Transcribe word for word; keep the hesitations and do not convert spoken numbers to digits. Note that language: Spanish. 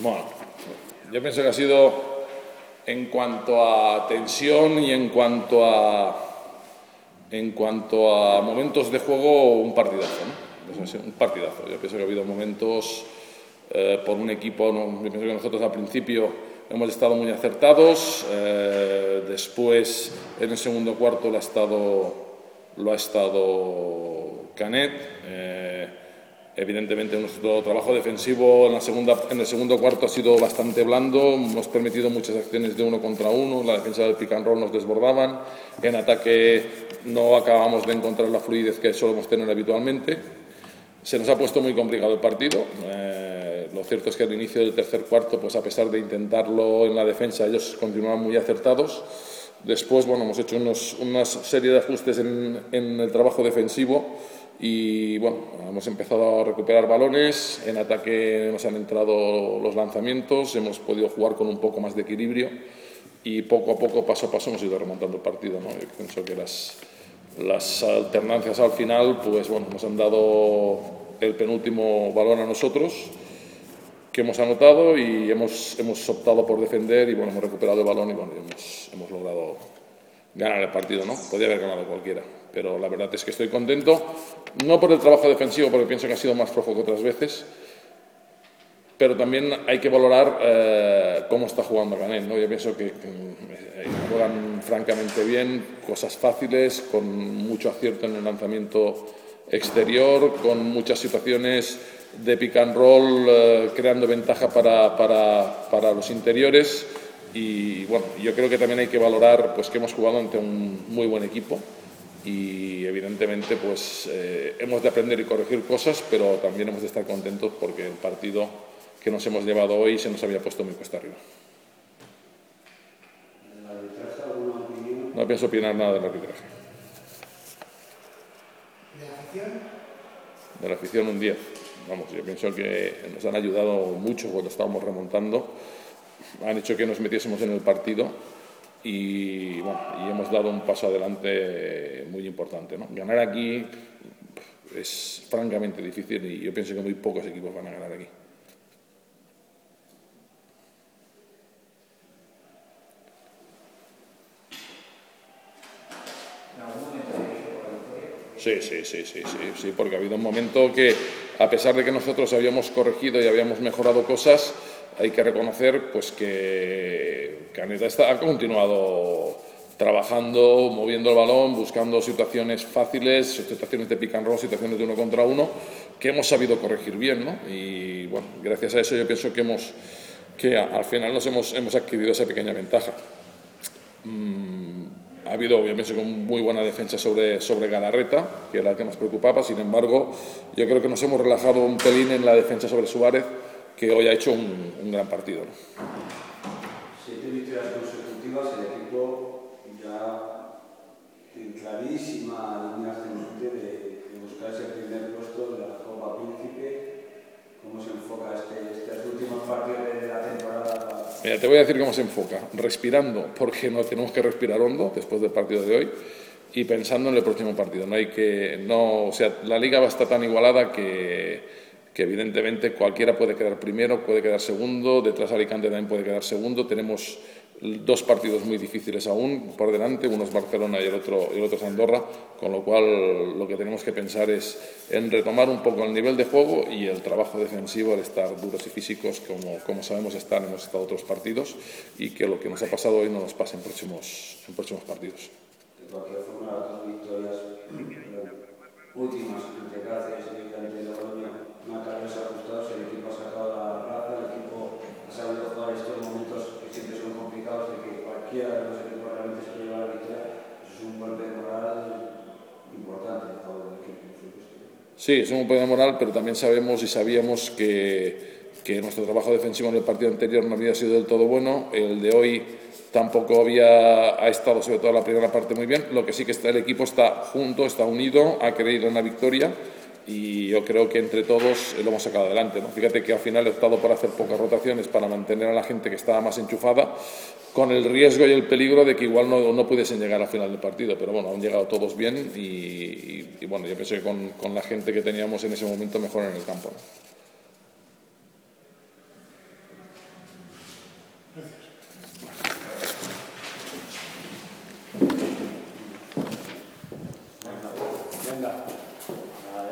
Bueno, yo pienso que ha sido, en cuanto a tensión y en cuanto a en cuanto a momentos de juego, un partidazo, ¿no? Un partidazo. Yo pienso que ha habido momentos eh, por un equipo, ¿no? Yo pienso que nosotros al principio hemos estado muy acertados, eh, después en el segundo cuarto lo ha estado, lo ha estado Canet. Eh, Evidentemente nuestro trabajo defensivo en, la segunda, en el segundo cuarto ha sido bastante blando, hemos permitido muchas acciones de uno contra uno, la defensa del pick and roll nos desbordaban, en ataque no acabamos de encontrar la fluidez que solemos tener habitualmente. Se nos ha puesto muy complicado el partido, eh, lo cierto es que al inicio del tercer cuarto, pues a pesar de intentarlo en la defensa, ellos continuaban muy acertados. Después, bueno, hemos hecho unos, una serie de ajustes en, en el trabajo defensivo y, bueno, hemos empezado a recuperar balones, en ataque nos han entrado los lanzamientos, hemos podido jugar con un poco más de equilibrio y poco a poco, paso a paso, hemos ido remontando el partido, ¿no? Yo pienso que las, las alternancias al final, pues bueno, nos han dado el penúltimo balón a nosotros, que hemos anotado y hemos, hemos optado por defender y bueno, hemos recuperado el balón y bueno, hemos, hemos logrado ganar el partido, ¿no? Podría haber ganado cualquiera, pero la verdad es que estoy contento, no por el trabajo defensivo, porque pienso que ha sido más flojo que otras veces, pero también hay que valorar eh, cómo está jugando Canet, ¿no? Yo pienso que, que juegan francamente bien, cosas fáciles, con mucho acierto en el lanzamiento exterior, con muchas situaciones de pick and roll, eh, creando ventaja para, para, para los interiores y bueno, yo creo que también hay que valorar pues, que hemos jugado ante un muy buen equipo y evidentemente pues eh, hemos de aprender y corregir cosas, pero también hemos de estar contentos porque el partido que nos hemos llevado hoy se nos había puesto muy cuesta arriba. No pienso opinar nada del arbitraje. ¿De la afición? De la afición un diez. Vamos, yo pienso que nos han ayudado mucho cuando estábamos remontando, han hecho que nos metiésemos en el partido y, bueno, y hemos dado un paso adelante muy importante, ¿no? Ganar aquí es francamente difícil y yo pienso que muy pocos equipos van a ganar aquí. Sí, sí, sí, sí, sí, sí, porque ha habido un momento que, a pesar de que nosotros habíamos corregido y habíamos mejorado cosas, hay que reconocer pues, que Canet ha continuado trabajando, moviendo el balón, buscando situaciones fáciles, situaciones de pick and roll, situaciones de uno contra uno, que hemos sabido corregir bien, ¿no? Y bueno, gracias a eso yo pienso que, hemos, que al final nos hemos, hemos adquirido esa pequeña ventaja. Mm. Ha habido, obviamente, con muy buena defensa sobre, sobre Galarreta, que era la que nos preocupaba. Sin embargo, yo creo que nos hemos relajado un pelín en la defensa sobre Suárez, que hoy ha hecho un, un gran partido, ¿no? Siete victorias consecutivas, el equipo ya en clarísima línea ascendente de, de buscar ese primer puesto de la Copa Príncipe. ¿Cómo se enfoca este, estos últimos partidos de la temporada? Mira, te voy a decir cómo se enfoca, respirando, porque no tenemos que respirar hondo después del partido de hoy y pensando en el próximo partido. No hay que, no, o sea, la liga va a estar tan igualada que, que evidentemente cualquiera puede quedar primero, puede quedar segundo, detrás Alicante también puede quedar segundo. Tenemos dos partidos muy difíciles aún por delante, uno es Barcelona y el otro, y el otro es Andorra, con lo cual lo que tenemos que pensar es en retomar un poco el nivel de juego y el trabajo defensivo, el estar duros y físicos como, como sabemos estar, hemos estado otros partidos y que lo que nos ha pasado hoy no nos pase en próximos, en próximos partidos. De cualquier forma, las dos victorias últimas entre Cáceres y de Logroño no acaban de ser ajustados, el equipo ha sacado la raza, el equipo ha sabido jugar estos momentos que siempre son complicados, de que cualquiera de los equipos realmente se puede llevar la victoria. Eso es un golpe de moral importante a favor del equipo. Sí, es un golpe de moral, pero también sabemos y sabíamos que, que nuestro trabajo defensivo en el partido anterior no había sido del todo bueno, el de hoy tampoco había ha estado, sobre todo la primera parte, muy bien. Lo que sí que está, el equipo está junto, está unido, ha creído en la victoria y yo creo que entre todos lo hemos sacado adelante, ¿no? Fíjate que al final he optado por hacer pocas rotaciones para mantener a la gente que estaba más enchufada, con el riesgo y el peligro de que igual no, no pudiesen llegar al final del partido, pero bueno, han llegado todos bien y, y, y bueno, yo pienso que con, con la gente que teníamos en ese momento mejor en el campo, ¿no?